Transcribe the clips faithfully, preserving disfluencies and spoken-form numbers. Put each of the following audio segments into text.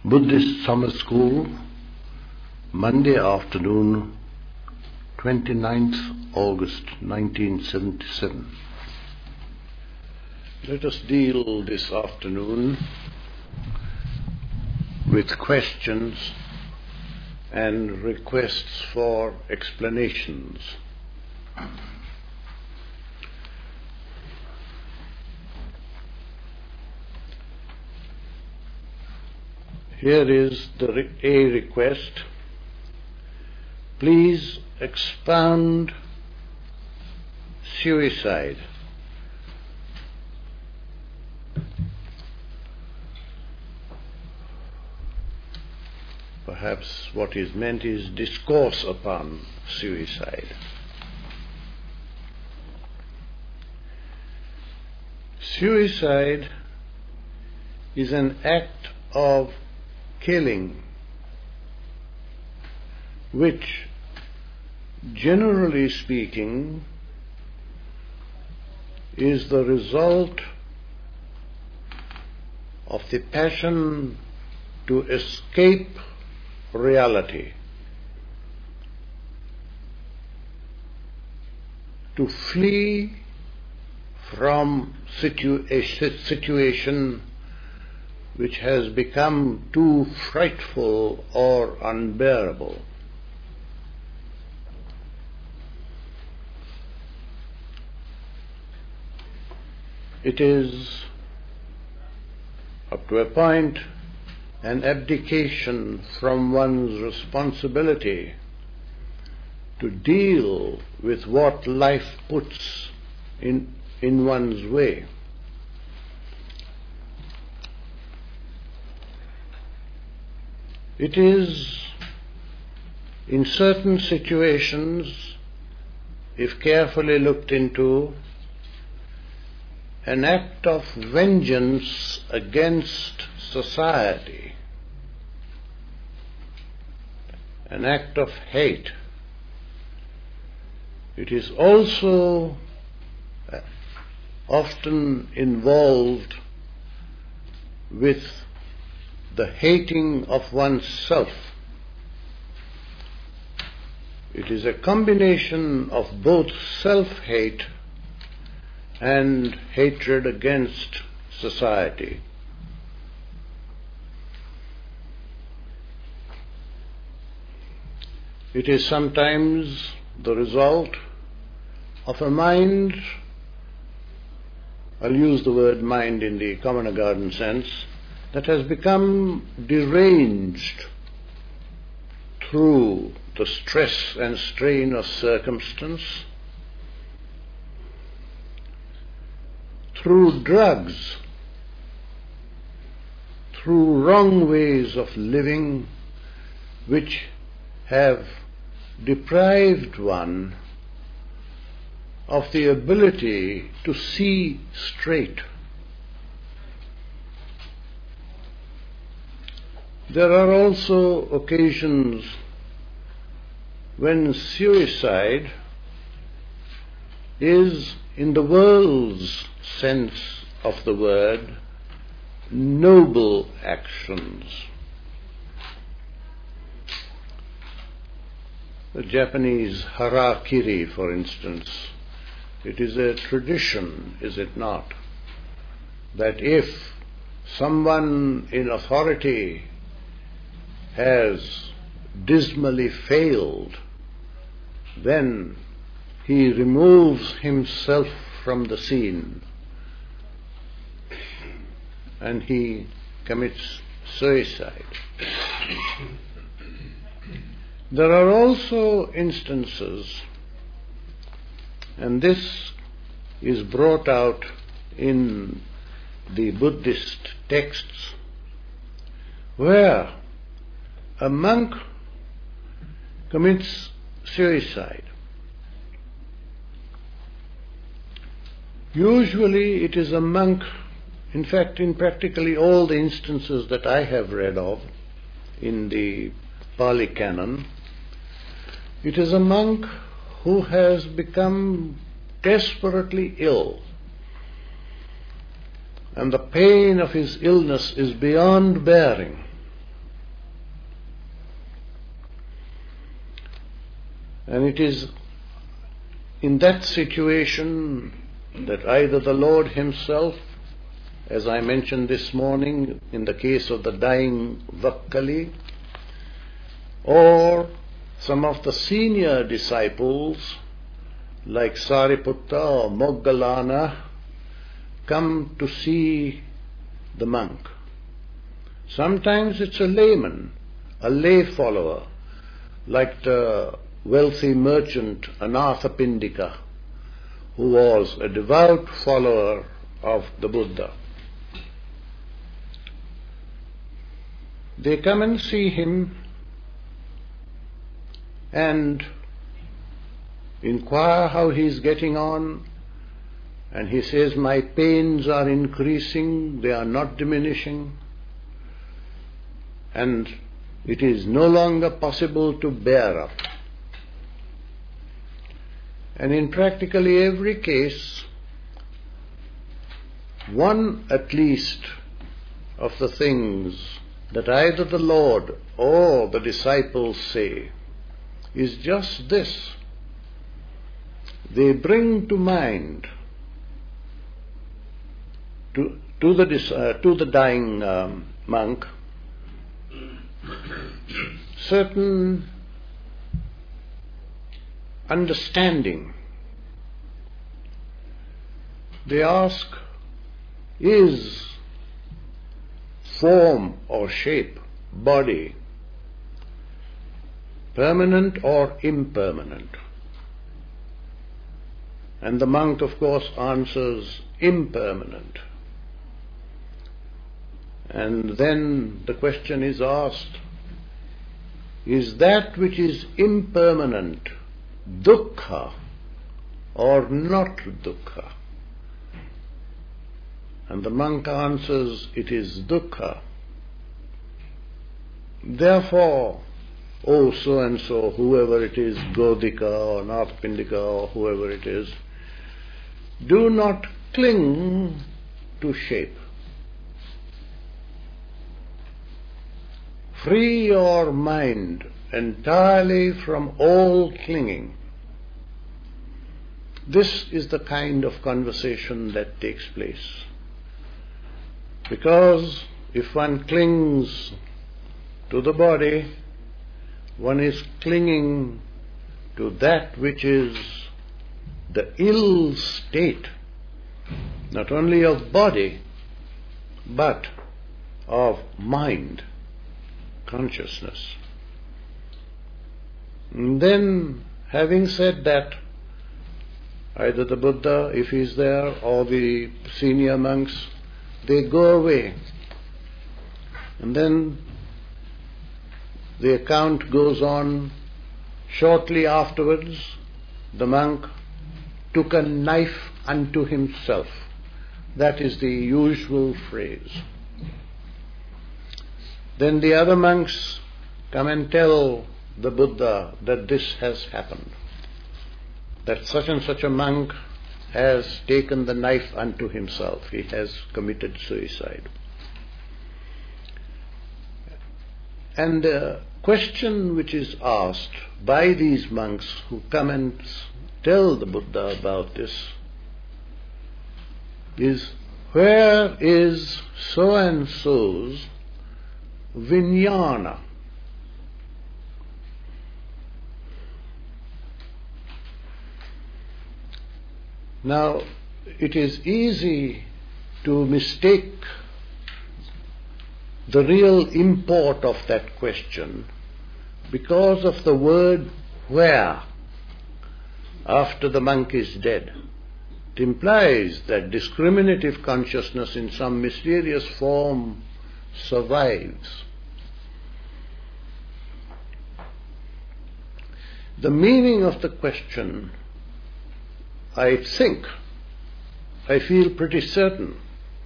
Buddhist Summer School, Monday afternoon, twenty-ninth August nineteen seventy-seven. Let us deal this afternoon with questions and requests for explanations. Here is the re- a request. Please expound suicide. Perhaps what is meant is discourse upon suicide. Suicide is an act of killing, which, generally speaking, is the result of the passion to escape reality, to flee from situ- a situation which has become too frightful or unbearable. It is, up to a point, an abdication from one's responsibility to deal with what life puts in, in one's way. It is, in certain situations, if carefully looked into, an act of vengeance against society, an act of hate. It is also often involved with the hating of oneself. It is a combination of both self-hate and hatred against society. It is sometimes the result of a mind, I'll use the word mind in the Commoner Garden sense, that has become deranged through the stress and strain of circumstance, through drugs, through wrong ways of living which have deprived one of the ability to see straight. There are also occasions when suicide is, in the world's sense of the word, noble actions. The Japanese harakiri, for instance, it is a tradition, is it not, that if someone in authority has dismally failed, then he removes himself from the scene and he commits suicide. There are also instances, and this is brought out in the Buddhist texts, where a monk commits suicide. Usually it is a monk, in fact in practically all the instances that I have read of in the Pali Canon, it is a monk who has become desperately ill, and the pain of his illness is beyond bearing. And it is in that situation that either the Lord himself, as I mentioned this morning in the case of the dying Vakkali, or some of the senior disciples like Sariputta or Moggallana come to see the monk. Sometimes it's a layman, a lay follower, like the wealthy merchant Anathapindika, who was a devout follower of the Buddha. They come and see him and inquire how he is getting on, and he says, "My pains are increasing, they are not diminishing, and it is no longer possible to bear up." And in practically every case, one at least of the things that either the Lord or the disciples say is just this. They bring to mind to, to, the, uh, to the dying um, monk certain understanding. They ask, is form or shape, body, permanent or impermanent? And the monk, of course, answers impermanent. And then the question is asked, is that which is impermanent dukkha or not dukkha? And the monk answers, it is dukkha. Therefore, oh so-and-so, whoever it is, Godika or Nathapindika or whoever it is, do not cling to shape. Free your mind entirely from all clinging. This is the kind of conversation that takes place. Because if one clings to the body, one is clinging to that which is the ill state, not only of body, but of mind, consciousness. And then, having said that, either the Buddha, if he is there, or the senior monks, they go away. And then the account goes on. Shortly afterwards, the monk took a knife unto himself. That is the usual phrase. Then the other monks come and tell the Buddha that this has happened, that such and such a monk has taken the knife unto himself, he has committed suicide. And the question which is asked by these monks who come and tell the Buddha about this is, where is so-and-so's vijnana? Now, it is easy to mistake the real import of that question because of the word where after the monk is dead. It implies that discriminative consciousness in some mysterious form survives. The meaning of the question, I think, I feel pretty certain,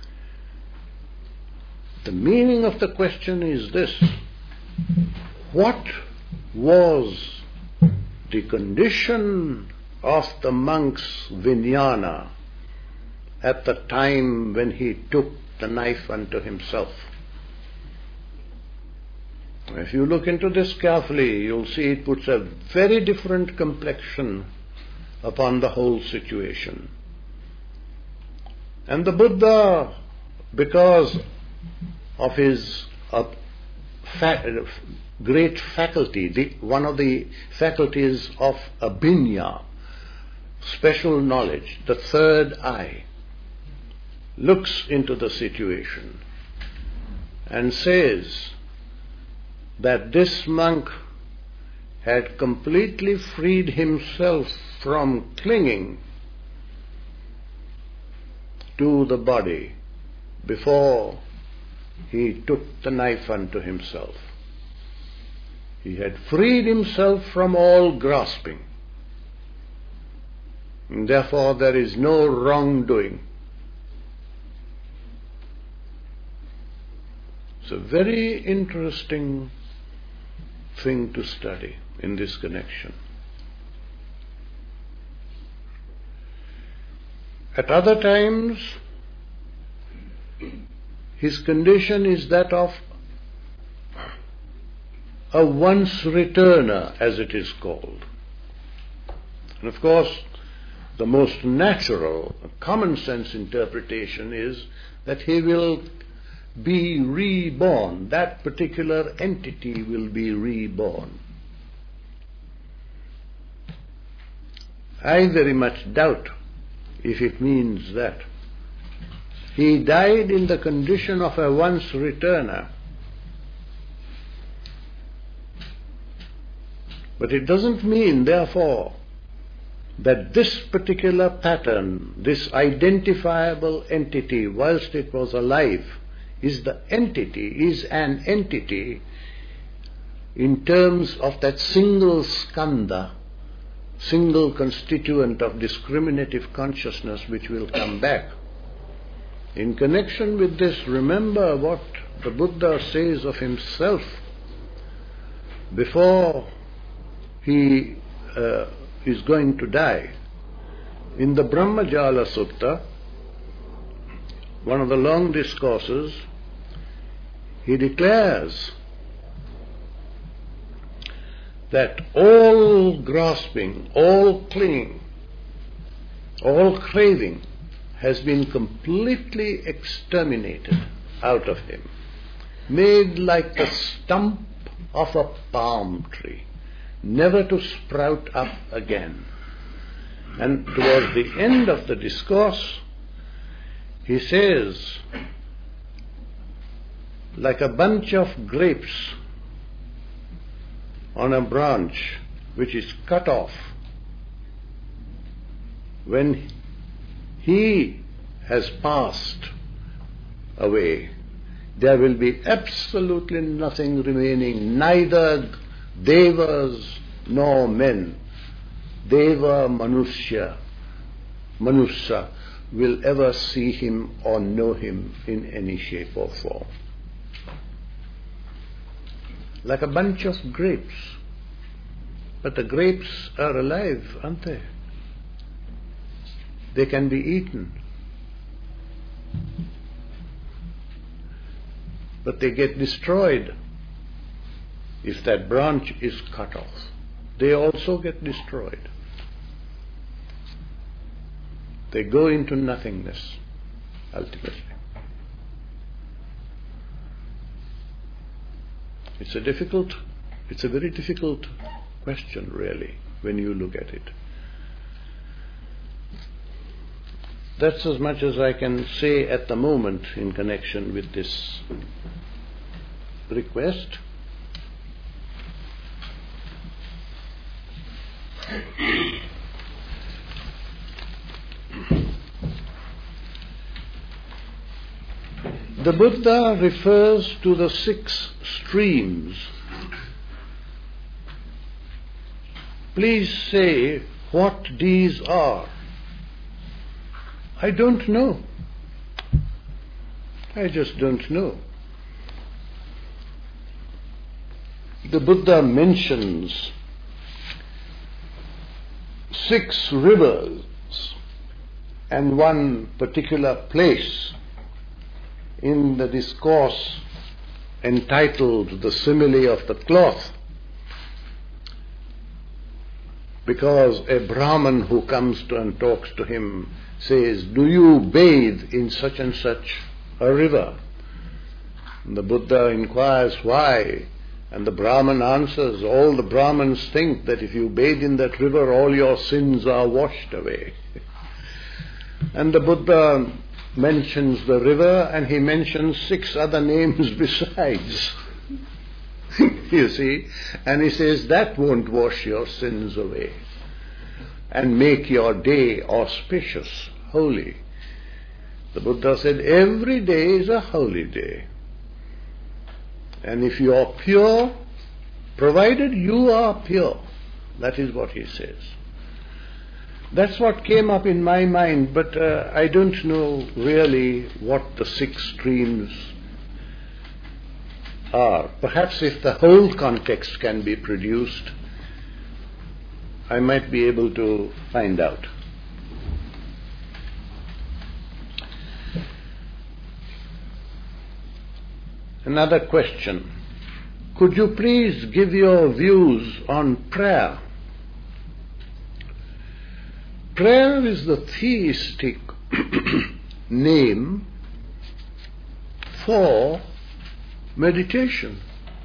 the meaning of the question is this: what was the condition of the monk's vijnana at the time when he took the knife unto himself? If you look into this carefully, you'll see it puts a very different complexion upon the whole situation. And the Buddha, because of his uh, fa- great faculty, the, one of the faculties of abhinya, special knowledge, the third eye, looks into the situation and says that this monk had completely freed himself from clinging to the body before he took the knife unto himself. He had freed himself from all grasping. And therefore there is no wrongdoing. It's a very interesting thing to study in this connection. At other times, his condition is that of a once returner, as it is called. And of course, the most natural, common sense interpretation is that he will be reborn. That particular entity will be reborn. I very much doubt if it means that. He died in the condition of a once returner. But it doesn't mean, therefore, that this particular pattern, this identifiable entity, whilst it was alive, is the entity, is an entity in terms of that single skandha, single constituent of discriminative consciousness which will come back. In connection with this, remember what the Buddha says of himself before he uh, is going to die. In the Brahmajala Sutta, one of the long discourses, he declares that all grasping, all clinging, all craving has been completely exterminated out of him, made like the stump of a palm tree, never to sprout up again. And towards the end of the discourse, he says, like a bunch of grapes on a branch which is cut off, when he has passed away, there will be absolutely nothing remaining, neither devas nor men. Deva, Manusya, Manusya will ever see him or know him in any shape or form. Like a bunch of grapes. But the grapes are alive, aren't they? They can be eaten. But they get destroyed if that branch is cut off. They also get destroyed. They go into nothingness, ultimately. It's a difficult, it's a very difficult question, really, when you look at it. That's as much as I can say at the moment in connection with this request. The Buddha refers to the six streams. Please say what these are. I don't know. I just don't know. The Buddha mentions six rivers and one particular place in the discourse entitled The Simile of the Cloth, because a Brahman who comes to and talks to him says, "Do you bathe in such and such a river?" And the Buddha inquires why, and the Brahman answers, "All the Brahmins think that if you bathe in that river, all your sins are washed away." And the Buddha mentions the river, and he mentions six other names besides. You see, and he says that won't wash your sins away and make your day auspicious, holy. The Buddha said every day is a holy day, and if you are pure, provided you are pure, that is what he says. That's what came up in my mind, but uh, I don't know really what the six streams are. Perhaps if the whole context can be produced, I might be able to find out. Another question. Could you please give your views on prayer? Prayer is the theistic name for meditation.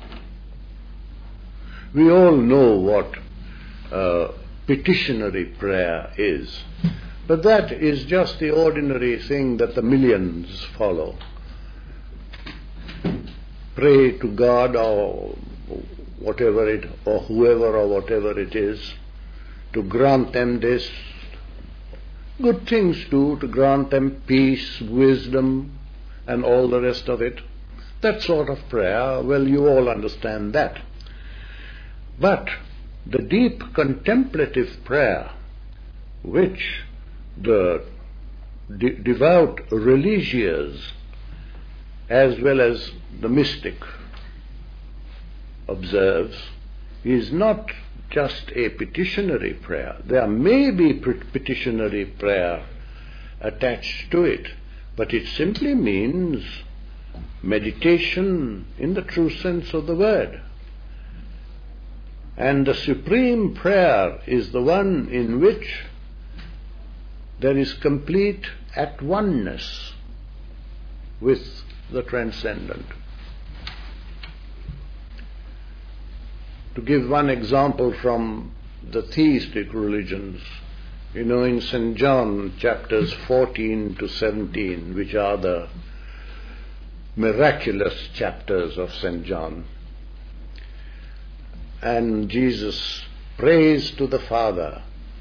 We all know what uh, petitionary prayer is, but that is just the ordinary thing that the millions follow. Pray to God or whatever it, or whoever or whatever it is, to grant them this, good things too, to grant them peace, wisdom, and all the rest of it. That sort of prayer, well, you all understand that. But the deep contemplative prayer, which the de- devout religious as well as the mystic observes, is not just a petitionary prayer. There may be petitionary prayer attached to it, but it simply means meditation in the true sense of the word. And the supreme prayer is the one in which there is complete at oneness with the transcendent. To give one example from the theistic religions, you know, in Saint John chapters fourteen to seventeen, which are the miraculous chapters of Saint John, and Jesus prays to the Father,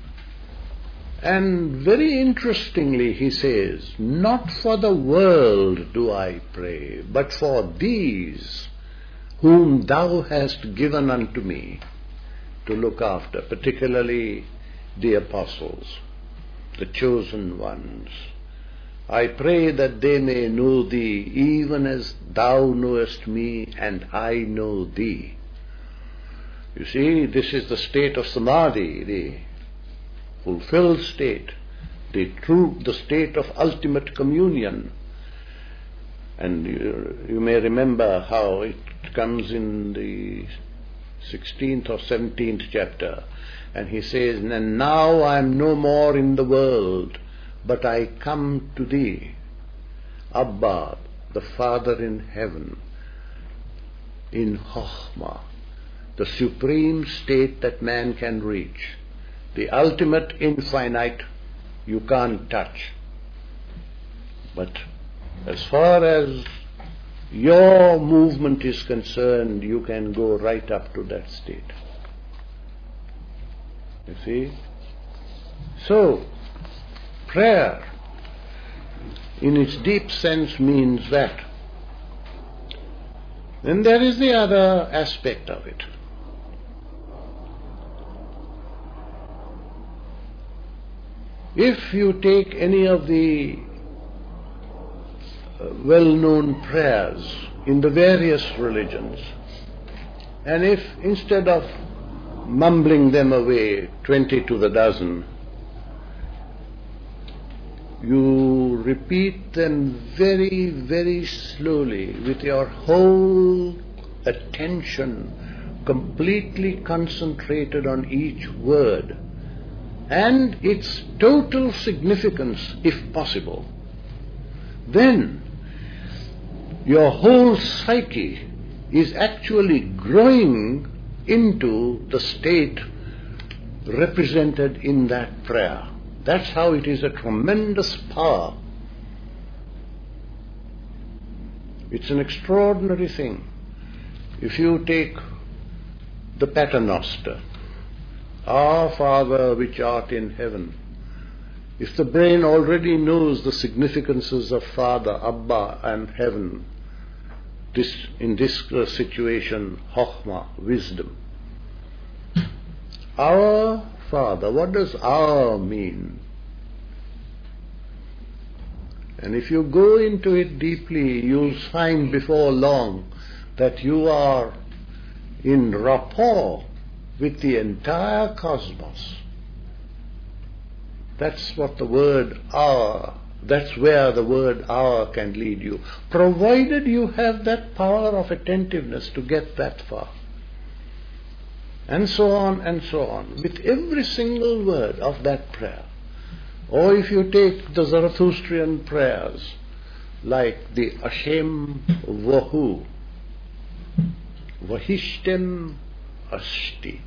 and very interestingly he says, "Not for the world do I pray, but for these whom thou hast given unto me to look after," particularly the apostles, the chosen ones. "I pray that they may know thee, even as thou knowest me, and I know thee." You see, this is the state of samadhi, the fulfilled state, the true, the state of ultimate communion. And you, you may remember how it comes in the sixteenth or seventeenth chapter, and he says, "And now I am no more in the world, but I come to thee, Abba, the Father in heaven, in Chokhmah," the supreme state that man can reach, the ultimate infinite you can't touch. But as far as your movement is concerned, you can go right up to that state. You see? So, prayer, in its deep sense, means that. Then there is the other aspect of it. If you take any of the uh, well-known prayers in the various religions, and if instead of mumbling them away, twenty to the dozen, you repeat them very, very slowly with your whole attention completely concentrated on each word and its total significance if possible, then your whole psyche is actually growing into the state represented in that prayer. That's how it is a tremendous power. It's an extraordinary thing. If you take the Paternoster, Our Father which art in heaven, if the brain already knows the significances of Father, Abba and heaven, this, in this uh, situation, Chokhmah, wisdom. Our Father, what does our mean? And if you go into it deeply, you'll find before long that you are in rapport with the entire cosmos. That's what the word our, that's where the word our can lead you, provided you have that power of attentiveness to get that far. And so on and so on, with every single word of that prayer. Or if you take the Zarathustrian prayers, like the Ashem Vahu, Vahishtem Asti.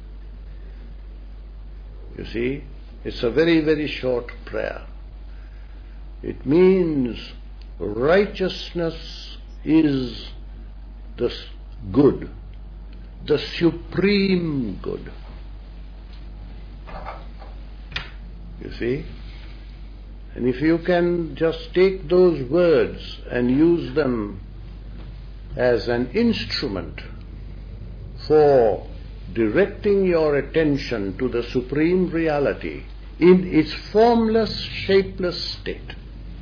You see, it's a very, very short prayer. It means righteousness is the good, the supreme good. You see? And if you can just take those words and use them as an instrument for directing your attention to the supreme reality in its formless, shapeless state,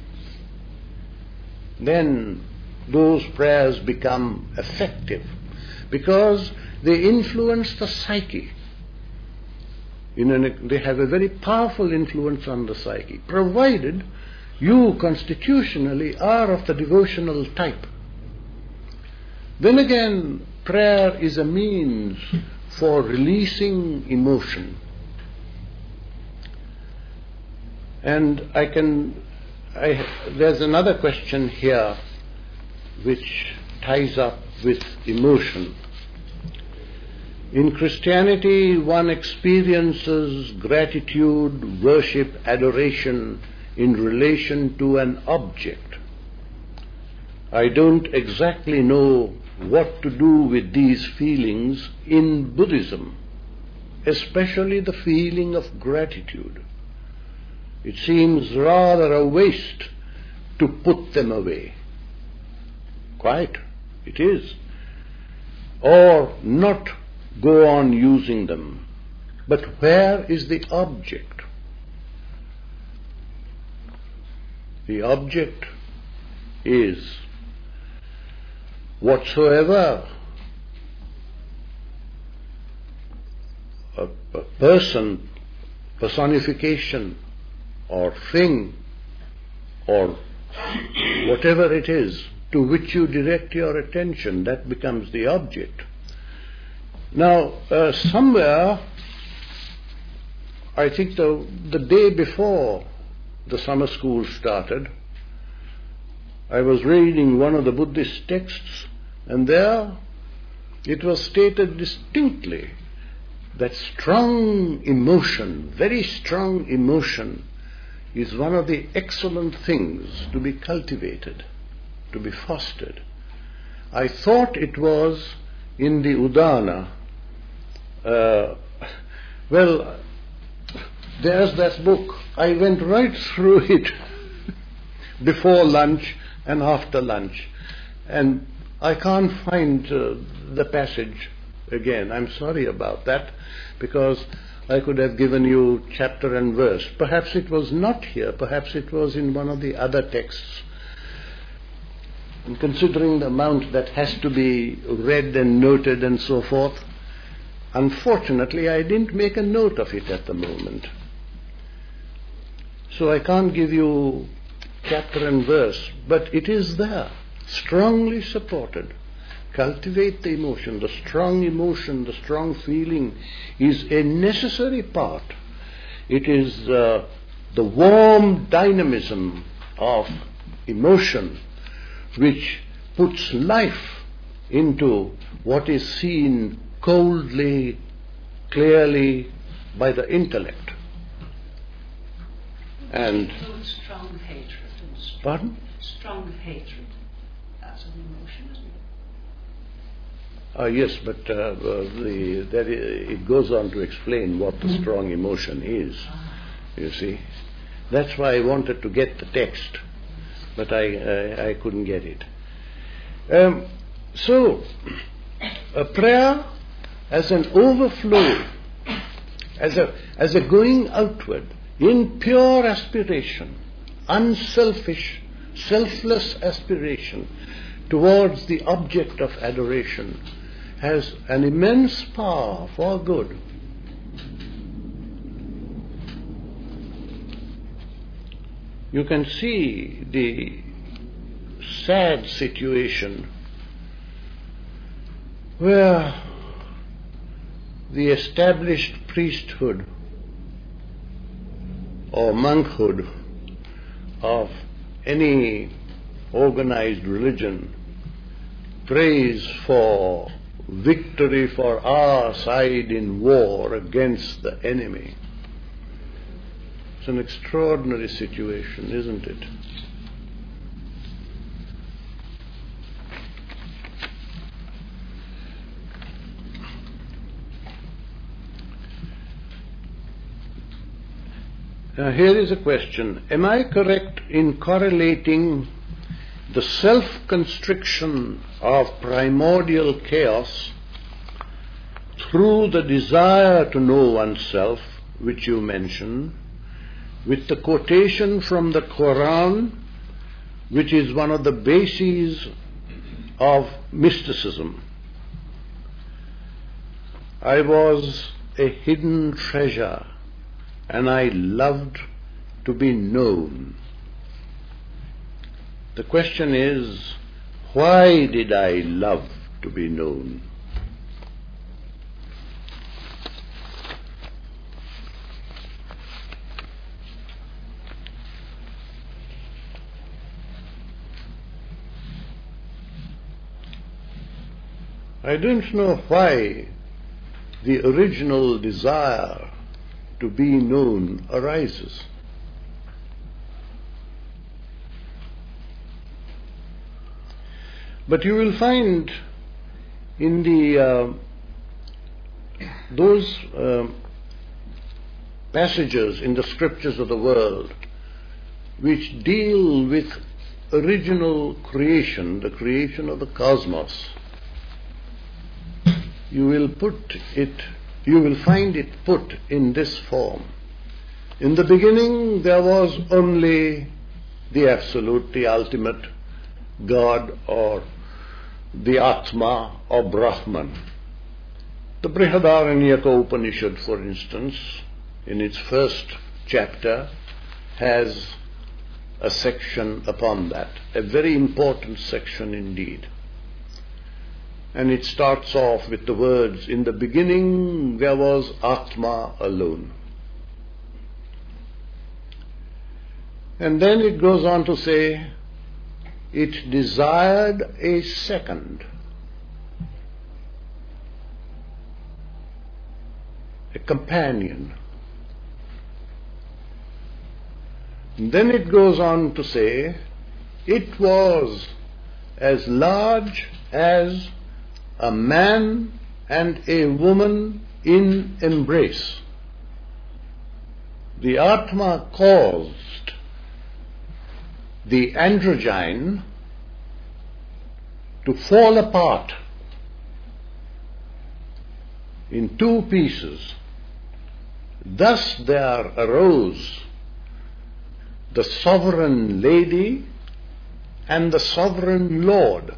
then those prayers become effective because they influence the psyche. In an, they have a very powerful influence on the psyche, provided you constitutionally are of the devotional type. Then again, prayer is a means for releasing emotion. And I can, I, there's another question here which ties up with emotion. In Christianity, one experiences gratitude, worship, adoration in relation to an object. I don't exactly know what to do with these feelings in Buddhism, especially the feeling of gratitude. It seems rather a waste to put them away. Quite, it is. Or not go on using them. But where is the object? The object is whatsoever a, a person, personification, or thing, or whatever it is to which you direct your attention, that becomes the object. Now, uh, somewhere, I think the, the day before the summer school started, I was reading one of the Buddhist texts, and there it was stated distinctly that strong emotion, very strong emotion, is one of the excellent things to be cultivated, to be fostered. I thought it was in the Udana. Uh, well, there's that book. I went right through it before lunch and after lunch, and I can't find uh, the passage again. I'm sorry about that, because I could have given you chapter and verse. Perhaps it was not here, perhaps it was in one of the other texts. And considering the amount that has to be read and noted and so forth, unfortunately I didn't make a note of it at the moment. So I can't give you chapter and verse, but it is there, strongly supported. Cultivate the emotion. The strong emotion, the strong feeling is a necessary part. It is uh, the warm dynamism of emotion which puts life into what is seen coldly, clearly by the intellect. And strong hatred. And strong, pardon? Strong hatred. That's an emotion, isn't it? Uh, yes, but uh, the, that I, it goes on to explain what the strong emotion is, you see. That's why I wanted to get the text, but I, I, I couldn't get it. Um, so, a prayer as an overflow, as a, as a going outward, in pure aspiration, unselfish, selfless aspiration towards the object of adoration, has an immense power for good. You can see the sad situation where the established priesthood or monkhood of any organized religion prays for victory for our side in war against the enemy. It's an extraordinary situation, isn't it? Now here is a question. Am I correct in correlating the self-constriction of primordial chaos through the desire to know oneself, which you mention, with the quotation from the Quran, which is one of the bases of mysticism? I was a hidden treasure, and I loved to be known. The question is, why did I love to be known? I don't know why the original desire to be known arises. But you will find in the uh, those uh, passages in the scriptures of the world which deal with original creation, the creation of the cosmos, you will put it, you will find it put in this form. In the beginning there was only the Absolute, the ultimate God, or the Atma or Brahman. The Brihadaranyaka Upanishad, for instance, in its first chapter, has a section upon that, a very important section indeed. And it starts off with the words, in the beginning there was Atma alone. And then it goes on to say, it desired a second, a companion. And then it goes on to say, it was as large as a man and a woman in embrace. The Atma caused the androgyne to fall apart in two pieces. Thus there arose the sovereign lady and the sovereign lord.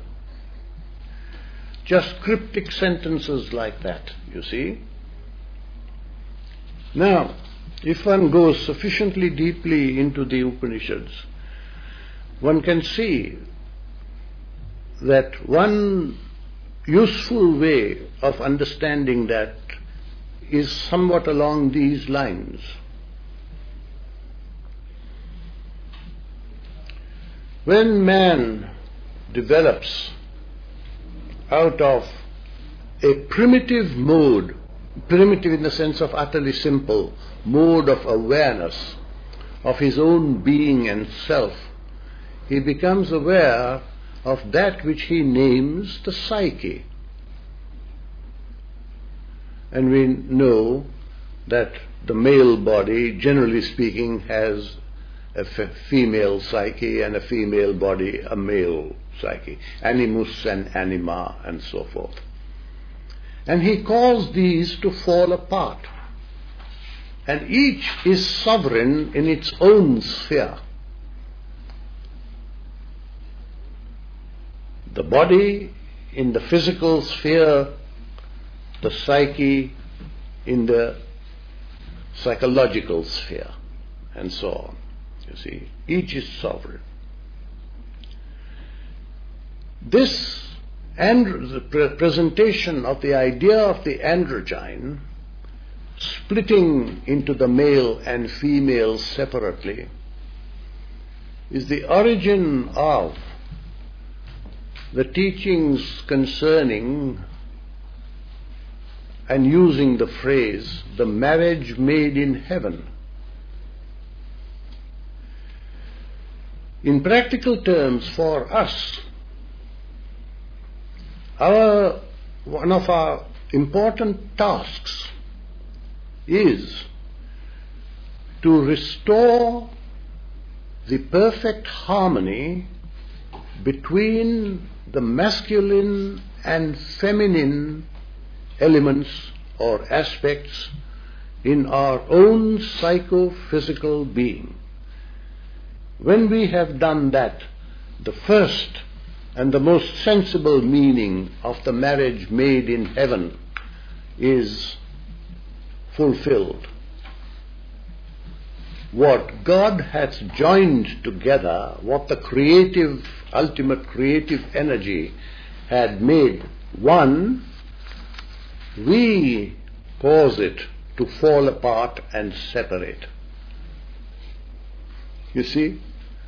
Just cryptic sentences like that, you see. Now, if one goes sufficiently deeply into the Upanishads, one can see that one useful way of understanding that is somewhat along these lines. When man develops out of a primitive mode, primitive in the sense of utterly simple, mode of awareness of his own being and self, he becomes aware of that which he names the psyche. And we know that the male body, generally speaking, has a f- female psyche, and a female body a male psyche, animus and anima and so forth. And he calls these to fall apart. And each is sovereign in its own sphere. The body in the physical sphere, the psyche in the psychological sphere, and so on. You see, each is sovereign. This and the pre- presentation of the idea of the androgyne, splitting into the male and female separately, is the origin of the teachings concerning and using the phrase, the marriage made in heaven. In practical terms, for us, our one of our important tasks is to restore the perfect harmony between the masculine and feminine elements or aspects in our own psychophysical being. When we have done that, the first and the most sensible meaning of the marriage made in heaven is fulfilled. What God has joined together, what the creative, ultimate creative energy had made one, we cause it to fall apart and separate. You see?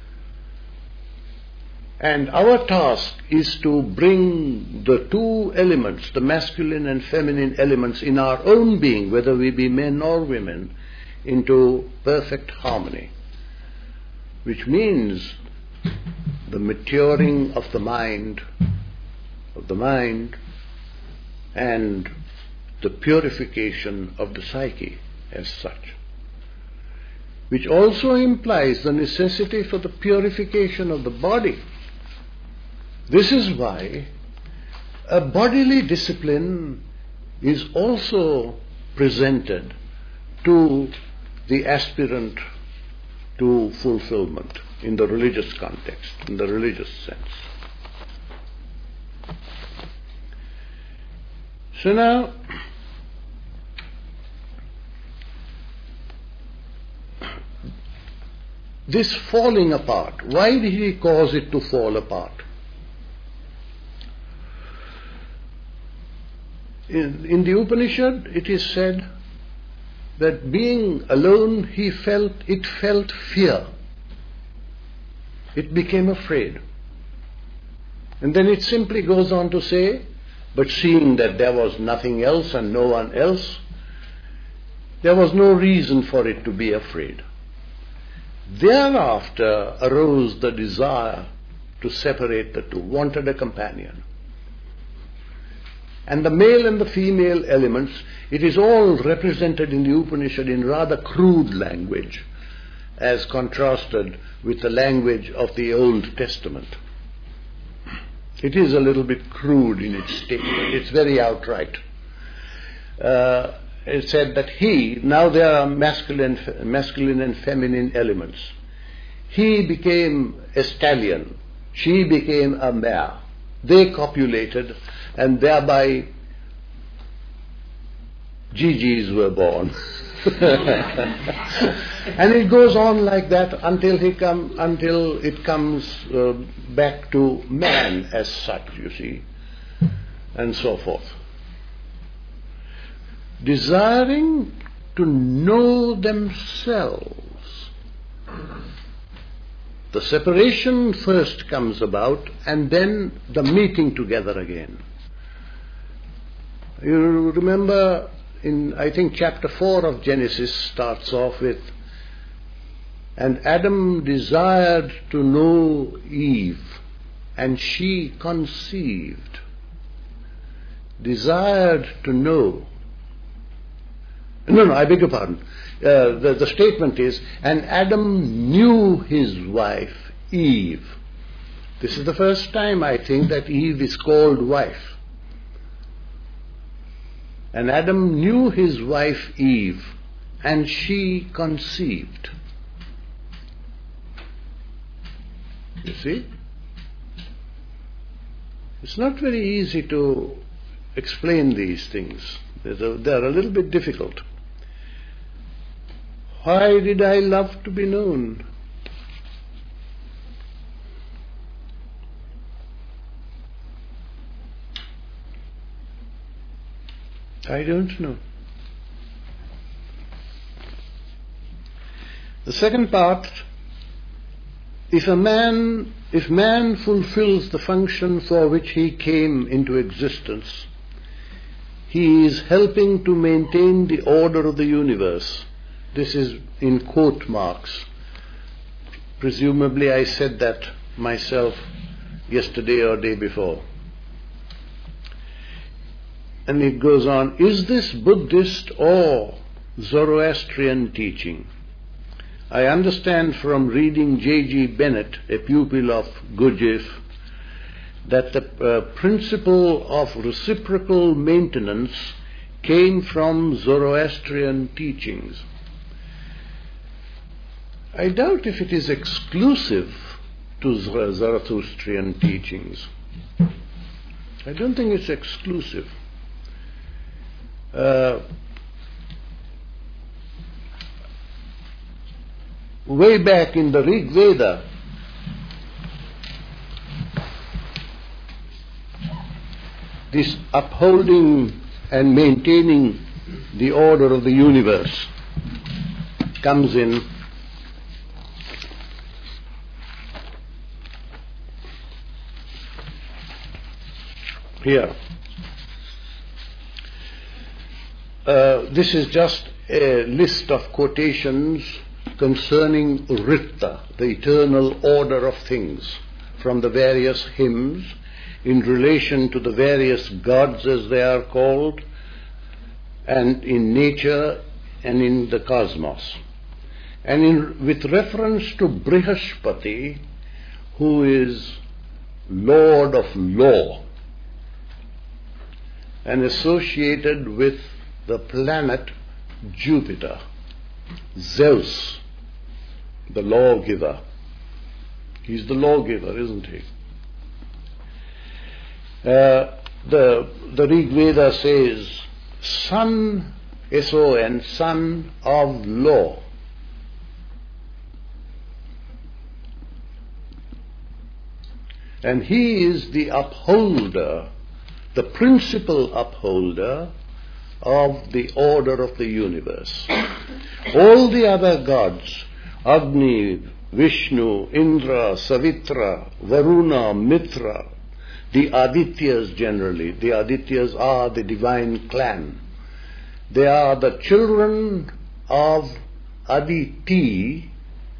And our task is to bring the two elements, the masculine and feminine elements in our own being, whether we be men or women, into perfect harmony, which means the maturing of the mind, of the mind, and the purification of the psyche as such, which also implies the necessity for the purification of the body. This is why a bodily discipline is also presented to the aspirant to fulfillment in the religious context, in the religious sense. So now, this falling apart, why did he cause it to fall apart? In, in the Upanishad, it is said that being alone, he felt, it felt fear. It became afraid. And then it simply goes on to say, but seeing that there was nothing else and no one else, there was no reason for it to be afraid. Thereafter arose the desire to separate the two, wanted a companion. And the male and the female elements, it is all represented in the Upanishad in rather crude language, as contrasted with the language of the Old Testament. It is a little bit crude in its statement. It's very outright. Uh, it said that he, now there are masculine, masculine and feminine elements. He became a stallion. She became a mare. They copulated, and thereby Gigi's were born. And it goes on like that until he come until it comes uh, back to man as such, you see, and so forth. Desiring to know themselves. The separation first comes about, and then the meeting together again. You remember in, I think, chapter four of Genesis starts off with, and Adam desired to know Eve, and she conceived. Desired to know. No, no, I beg your pardon. Uh, the, the statement is, and Adam knew his wife, Eve. This is the first time, I think, that Eve is called wife. And Adam knew his wife Eve, and she conceived. You see? It's not very easy to explain these things. They're, they're a little bit difficult. Why did I love to be known? I don't know. The second part, if a man, if man fulfills the function for which he came into existence, he is helping to maintain the order of the universe. This is in quote marks. Presumably I said that myself yesterday or day before. And it goes on, is this Buddhist or Zoroastrian teaching? I understand from reading J G Bennett, a pupil of Gurdjieff, that the uh, principle of reciprocal maintenance came from Zoroastrian teachings. I doubt if it is exclusive to Zoroastrian teachings. I don't think it's exclusive. Uh, way back in the Rig Veda, this upholding and maintaining the order of the universe comes in here. Uh, this is just a list of quotations concerning Ritta, the eternal order of things, from the various hymns in relation to the various gods as they are called, and in nature and in the cosmos. And in, with reference to Brihaspati, who is Lord of Law, and associated with the planet Jupiter, Zeus, the lawgiver. He's the lawgiver, isn't he? Uh, the, the Rig Veda says, son, S O N, son of law. And he is the upholder, the principal upholder of the order of the universe. All the other gods, Agni, Vishnu, Indra, Savitra, Varuna, Mitra, the Adityas generally, the Adityas are the divine clan. They are the children of Aditi.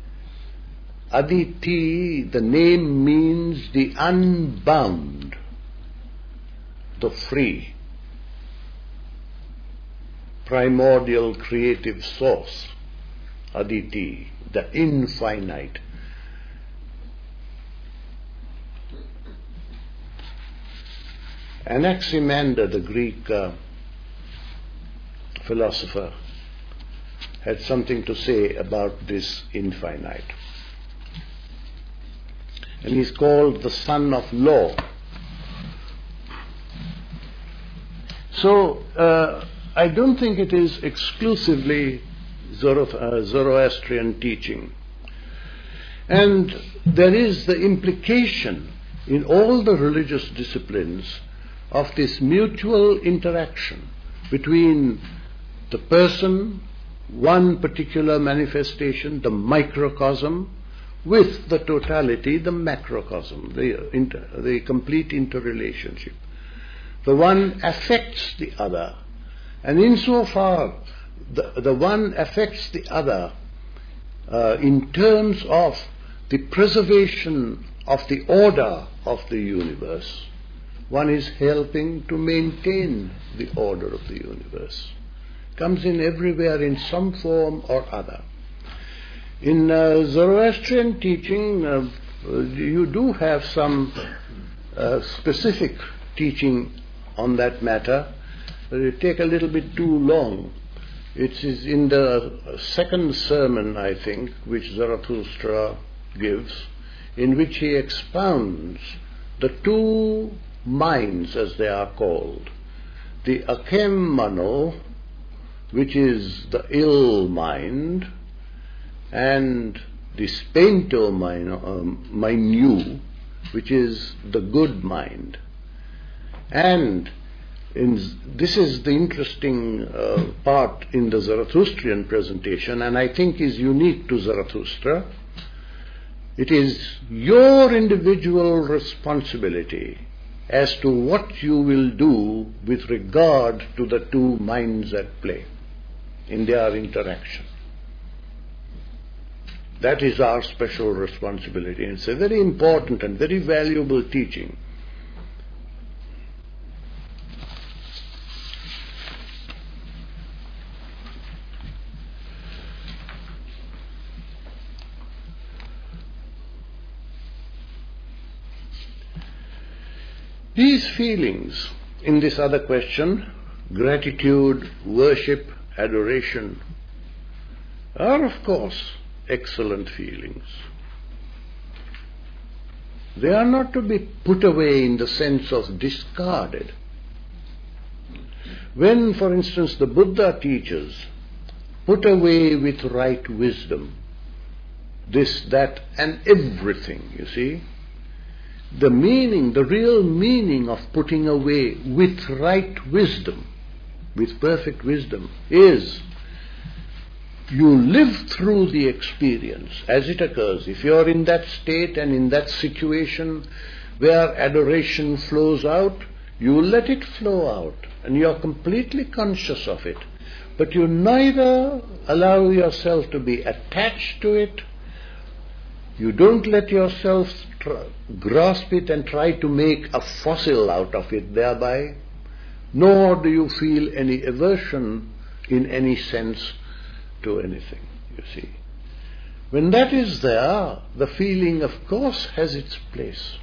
Aditi, the name means the unbound, the free, primordial creative source, Aditi, the infinite. Anaximander, the Greek uh, philosopher, had something to say about this infinite. And he's called the son of law. So, uh, I don't think it is exclusively Zoro- uh, Zoroastrian teaching. And there is the implication in all the religious disciplines of this mutual interaction between the person, one particular manifestation, the microcosm, with the totality, the macrocosm, the, inter, the complete interrelationship. The one affects the other, and insofar the, the one affects the other uh, in terms of the preservation of the order of the universe, one is helping to maintain the order of the universe. Comes in everywhere in some form or other. In uh, Zoroastrian teaching, uh, you do have some uh, specific teaching on that matter, but it take a little bit too long. It is in the second sermon, I think, which Zarathustra gives, in which he expounds the two minds, as they are called, the Akem Mano, which is the ill mind, and the Spento um, Minu, which is the good mind. And in, this is the interesting uh, part in the Zarathustrian presentation, and I think is unique to Zarathustra. It is your individual responsibility as to what you will do with regard to the two minds at play in their interaction. That is our special responsibility, and it's a very important and very valuable teaching. These feelings in this other question, gratitude, worship, adoration, are of course excellent feelings. They are not to be put away in the sense of discarded. When, for instance, the Buddha teaches, put away with right wisdom, this, that, and everything, you see, the meaning, the real meaning of putting away with right wisdom, with perfect wisdom, is you live through the experience as it occurs. If you are in that state and in that situation where adoration flows out, you let it flow out and you are completely conscious of it. But you neither allow yourself to be attached to it, you don't let yourself tr- grasp it and try to make a fossil out of it thereby, nor do you feel any aversion in any sense to anything, you see. When that is there, the feeling of course has its place.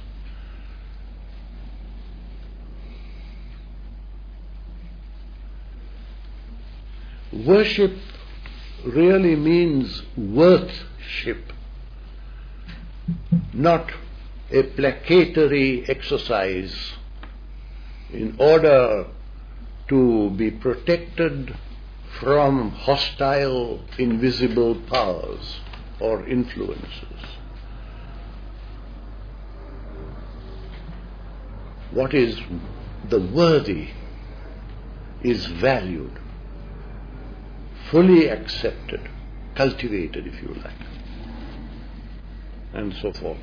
Worship really means worthship, not a placatory exercise in order to be protected from hostile, invisible powers or influences. What is the worthy is valued, fully accepted, cultivated, if you like, and so forth.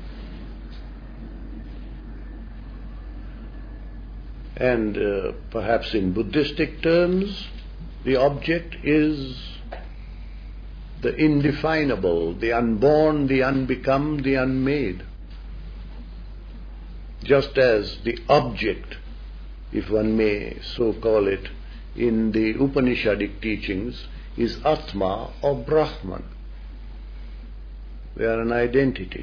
And uh, perhaps in Buddhistic terms, the object is the indefinable, the unborn, the unbecome, the unmade. Just as the object, if one may so call it, in the Upanishadic teachings is Atma or Brahman. They are an identity.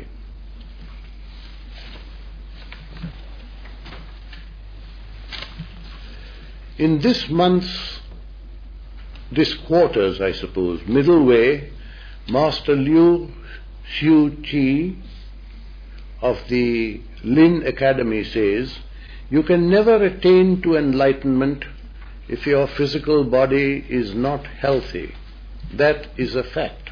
In this month's, this quarter's, I suppose, middle way, Master Liu Xiu Chi of the Lin Academy says, you can never attain to enlightenment if your physical body is not healthy. That is a fact.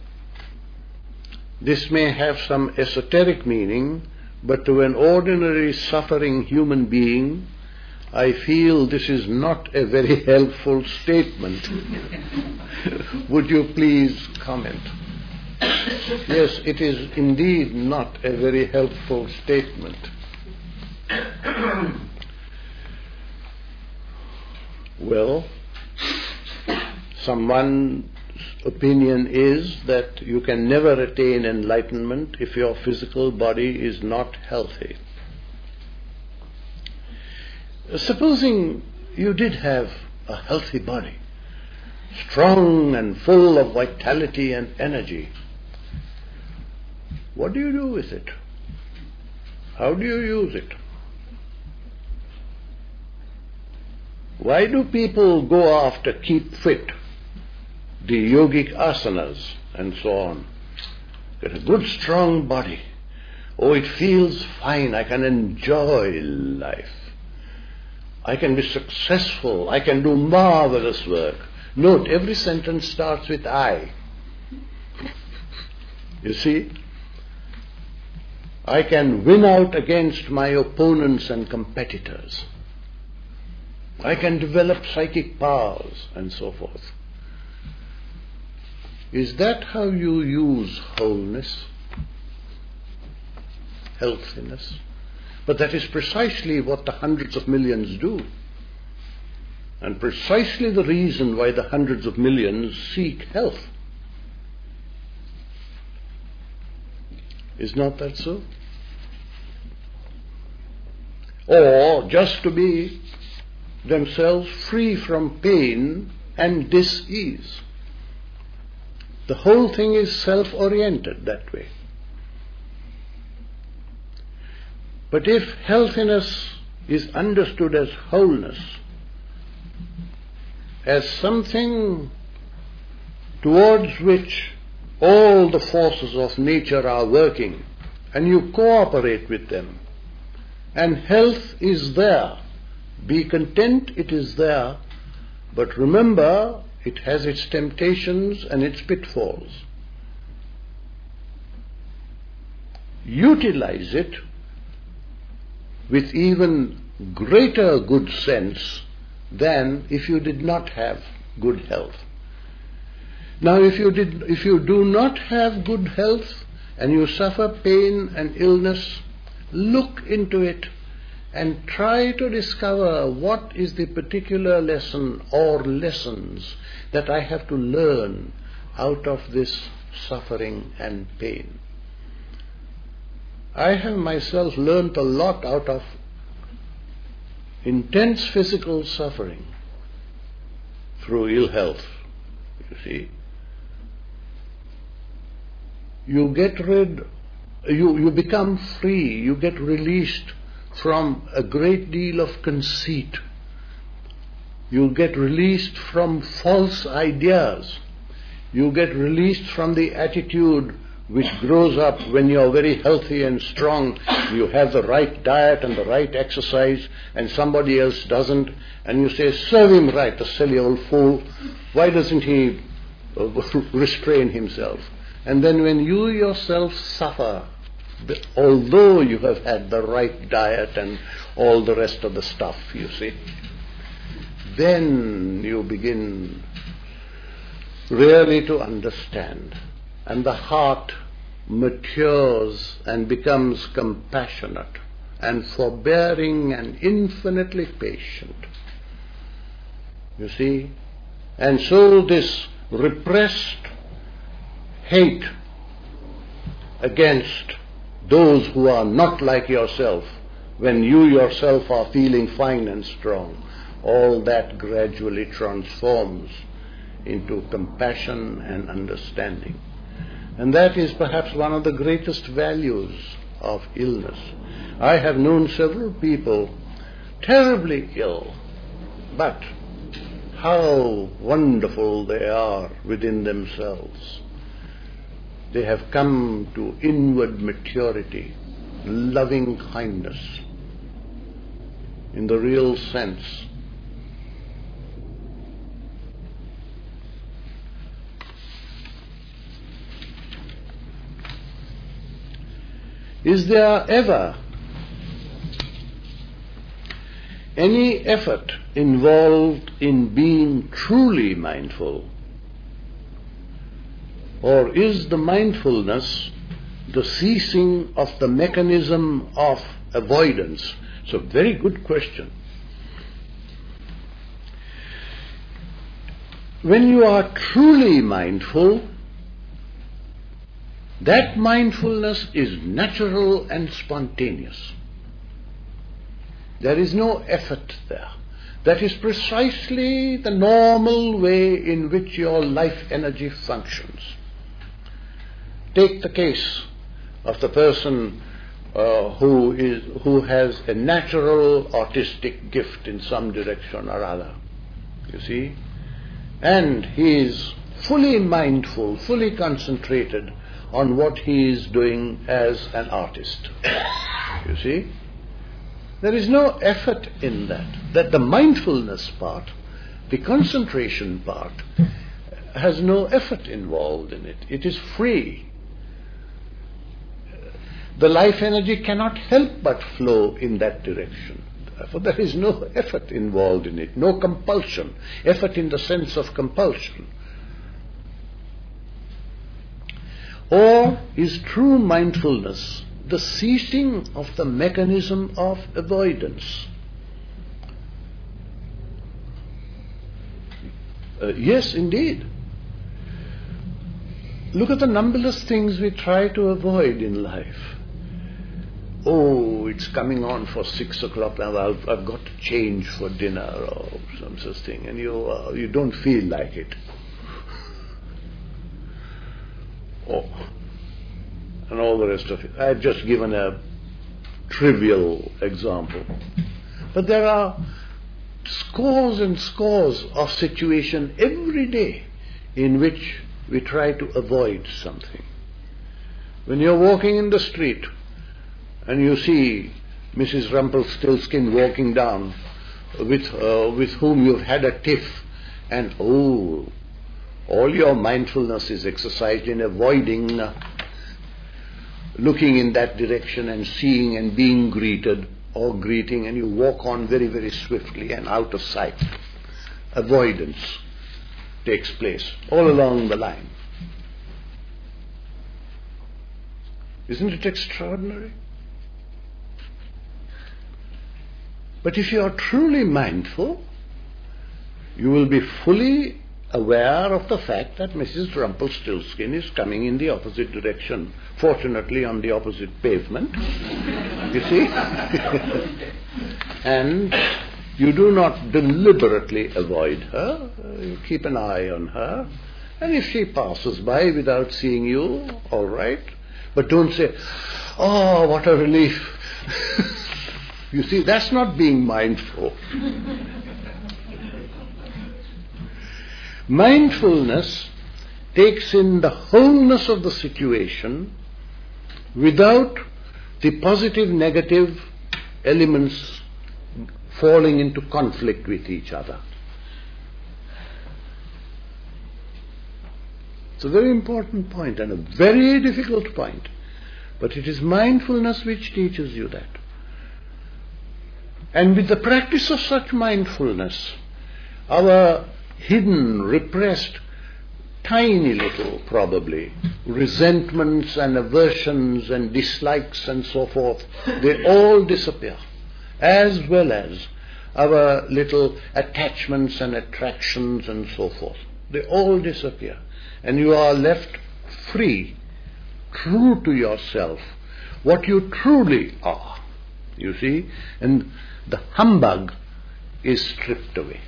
This may have some esoteric meaning, but to an ordinary suffering human being, I feel this is not a very helpful statement. Would you please comment? Yes, it is indeed not a very helpful statement. Well, someone's opinion is that you can never attain enlightenment if your physical body is not healthy. Supposing you did have a healthy body, strong and full of vitality and energy, what do you do with it? How do you use it? Why do people go after keep fit, the yogic asanas and so on? Get a good strong body. Oh, it feels fine. I can enjoy life. I can be successful. I can do marvelous work. Note, every sentence starts with I. You see? I can win out against my opponents and competitors. I can develop psychic powers and so forth. Is that how you use wholeness, healthiness? But that is precisely what the hundreds of millions do. And precisely the reason why the hundreds of millions seek health. Is not that so? Or just to be themselves free from pain and dis-ease. The whole thing is self-oriented that way. But if healthiness is understood as wholeness, as something towards which all the forces of nature are working, and you cooperate with them, and health is there, be content it is there, but remember it has its temptations and its pitfalls. Utilize it with even greater good sense than if you did not have good health. Now, if you did, if you do not have good health and you suffer pain and illness, look into it and try to discover what is the particular lesson or lessons that I have to learn out of this suffering and pain. I have myself learnt a lot out of intense physical suffering through ill health, you see. You get rid, you, you become free, you get released from a great deal of conceit. You get released from false ideas. You get released from the attitude which grows up when you are very healthy and strong. You have the right diet and the right exercise and somebody else doesn't, and you say, serve him right, the silly old fool. Why doesn't he restrain himself? And then when you yourself suffer, although you have had the right diet and all the rest of the stuff, you see, then you begin really to understand. And the heart matures and becomes compassionate and forbearing and infinitely patient. You see? And so this repressed hate against those who are not like yourself, when you yourself are feeling fine and strong, all that gradually transforms into compassion and understanding. And that is perhaps one of the greatest values of illness. I have known several people terribly ill, but how wonderful they are within themselves. They have come to inward maturity, loving kindness, in the real sense. is there ever any effort involved in being truly mindful? Or is the mindfulness the ceasing of the mechanism of avoidance? It's a very good question. When you are truly mindful, that mindfulness is natural and spontaneous. There is no effort there. That is precisely the normal way in which your life energy functions. Take the case of the person uh, who is who has a natural artistic gift in some direction or other, you see, and he is fully mindful, fully concentrated on what he is doing as an artist, you see. There is no effort in that. That the mindfulness part, the concentration part, has no effort involved in it. It is free. The life energy cannot help but flow in that direction. Therefore, there is no effort involved in it, no compulsion, effort in the sense of compulsion. Or is true mindfulness the ceasing of the mechanism of avoidance? Uh, yes, indeed. Look at the numberless things we try to avoid in life. Oh, it's coming on for six o'clock now, I've, I've got to change for dinner or some such thing, and you, uh, you don't feel like it. Oh. And all the rest of it. I've just given a trivial example. But there are scores and scores of situations every day in which we try to avoid something. When you're walking in the street and you see Missus Rumpelstiltskin walking down with, uh, with whom you've had a tiff, and oh, all your mindfulness is exercised in avoiding uh, looking in that direction and seeing and being greeted or greeting, and you walk on very, very swiftly and out of sight. Avoidance takes place all along the line. Isn't it extraordinary? But if you are truly mindful, you will be fully aware of the fact that Missus Rumpelstiltskin is coming in the opposite direction, fortunately on the opposite pavement, you see. And you do not deliberately avoid her, you keep an eye on her, and if she passes by without seeing you, all right, but don't say, oh, what a relief. You see, that's not being mindful. Mindfulness takes in the wholeness of the situation without the positive negative elements falling into conflict with each other. It's a very important point and a very difficult point, but it is mindfulness which teaches you that. And with the practice of such mindfulness, our hidden, repressed, tiny little, probably, resentments and aversions and dislikes and so forth, they all disappear, as well as our little attachments and attractions and so forth. They all disappear. And you are left free, true to yourself, what you truly are, you see, and the humbug is stripped away.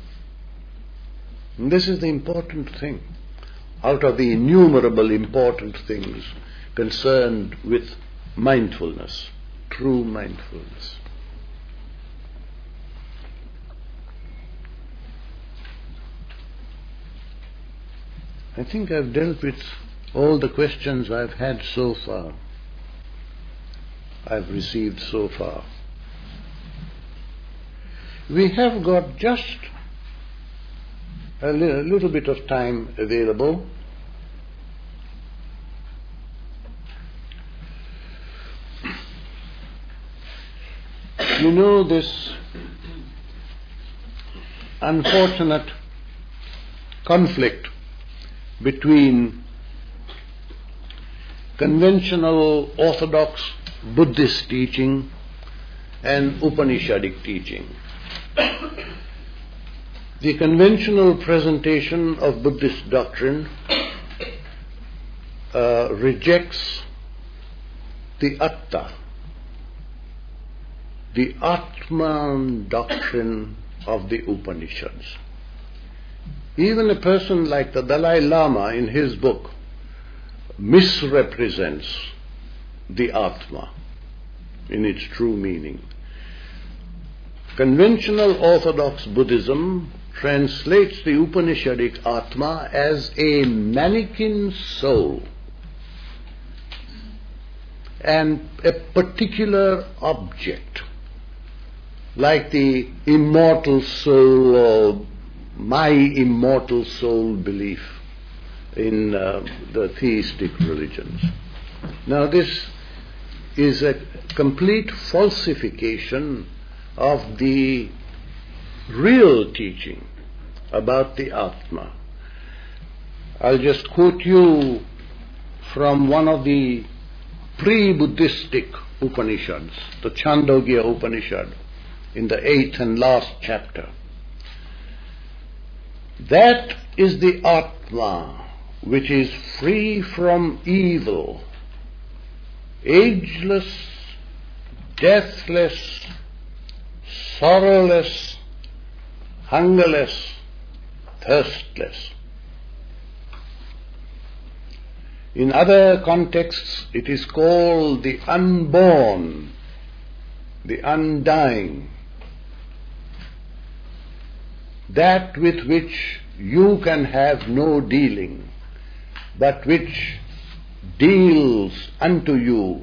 And this is the important thing, out of the innumerable important things concerned with mindfulness, true mindfulness. I think I've dealt with all the questions I've had so far, I've received so far. We have got just a li- little bit of time available. You know, this unfortunate conflict between conventional orthodox Buddhist teaching and Upanishadic teaching. The conventional presentation of Buddhist doctrine uh, rejects the Atta, the Atman doctrine of the Upanishads. Even a person like the Dalai Lama in his book misrepresents the Atma in its true meaning. Conventional Orthodox Buddhism translates the Upanishadic Atma as a mannequin soul and a particular object, like the immortal soul or my immortal soul belief in uh, the theistic religions. Now this is a complete falsification of the real teaching about the Atma. I'll just quote you from one of the pre-Buddhistic Upanishads, the Chandogya Upanishad, in the eighth and last chapter. That is the Atma which is free from evil, ageless, deathless, sorrowless, hungerless, thirstless. In other contexts, it is called the unborn, the undying, that with which you can have no dealing, but which deals unto you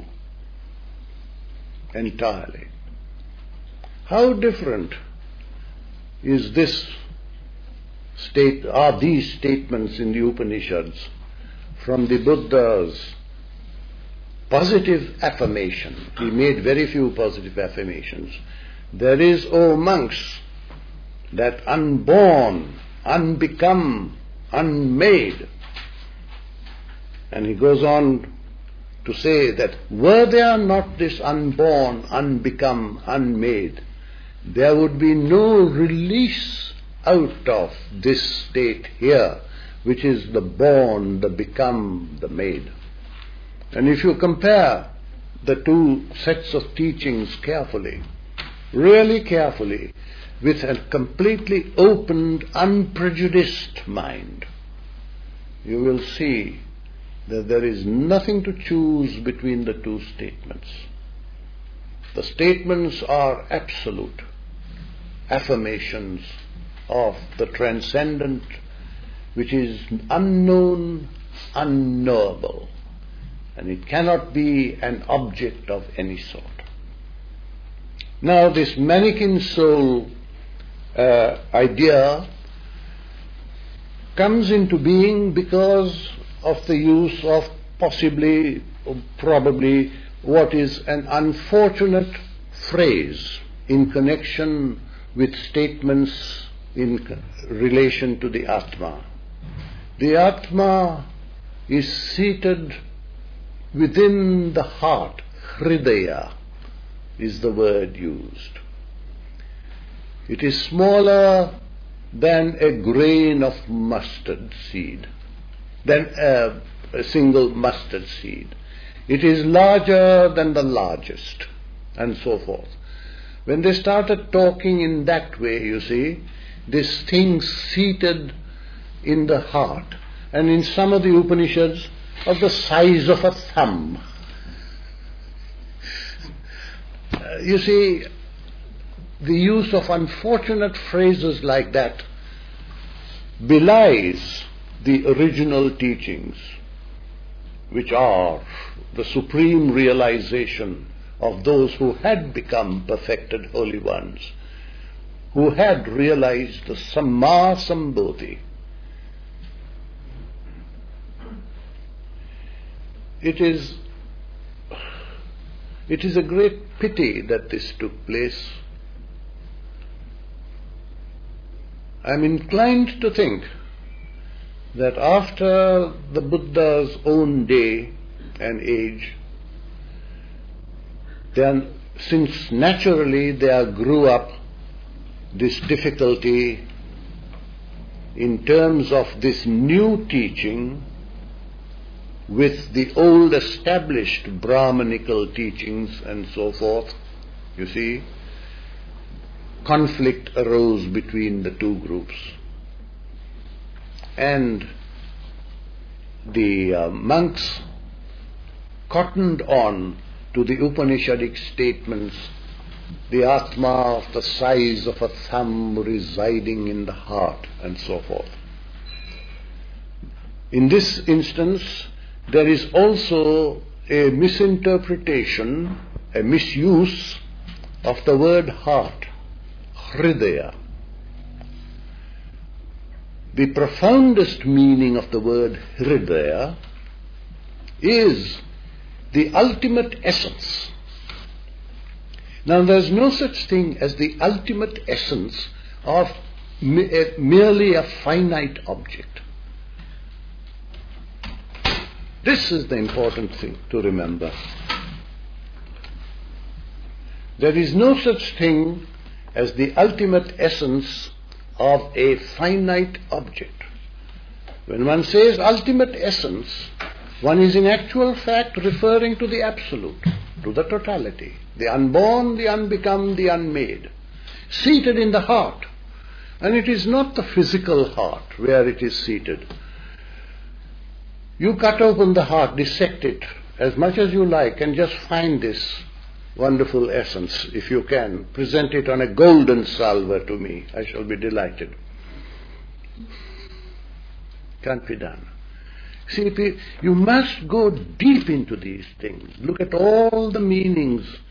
entirely. How different is this state, are these statements in the Upanishads from the Buddha's positive affirmation? He made very few positive affirmations. There is, O monks, that unborn, unbecome, unmade. And he goes on to say that were there not this unborn, unbecome, unmade, there would be no release out of this state here, which is the born, the become, the made. And if you compare the two sets of teachings carefully, really carefully, with a completely opened, unprejudiced mind, you will see that there is nothing to choose between the two statements. The statements are absolute affirmations of the transcendent, which is unknown, unknowable, and it cannot be an object of any sort. Now, this mannequin soul uh, idea comes into being because of the use of possibly, or probably, what is an unfortunate phrase in connection with statements in relation to the Atma. The Atma is seated within the heart. Hridaya is the word used. It is smaller than a grain of mustard seed, than a, a single mustard seed. It is larger than the largest, and so forth. When they started talking in that way, you see, this thing seated in the heart, and in some of the Upanishads, of the size of a thumb. Uh, you see, the use of unfortunate phrases like that belies the original teachings, which are the supreme realization of those who had become perfected holy ones, who had realized the Samma Sambodhi. It is It is a great pity that this took place. I am inclined to think that after the Buddha's own day and age, then, since naturally there grew up this difficulty in terms of this new teaching with the old established Brahmanical teachings and so forth, you see, conflict arose between the two groups. And the uh, monks cottoned on to the Upanishadic statements, the Atma of the size of a thumb residing in the heart, and so forth. In this instance, there is also a misinterpretation, a misuse of the word heart, hridaya. The profoundest meaning of the word hridaya is the ultimate essence. Now, there is no such thing as the ultimate essence of me- merely a finite object. This is the important thing to remember. There is no such thing as the ultimate essence of a finite object. When one says ultimate essence, one is in actual fact referring to the absolute, to the totality, the unborn, the unbecome, the unmade, seated in the heart. And it is not the physical heart where it is seated. You cut open the heart, dissect it as much as you like, and just find this wonderful essence, if you can. Present it on a golden salver to me. I shall be delighted. Can't be done. See, you must go deep into these things. Look at all the meanings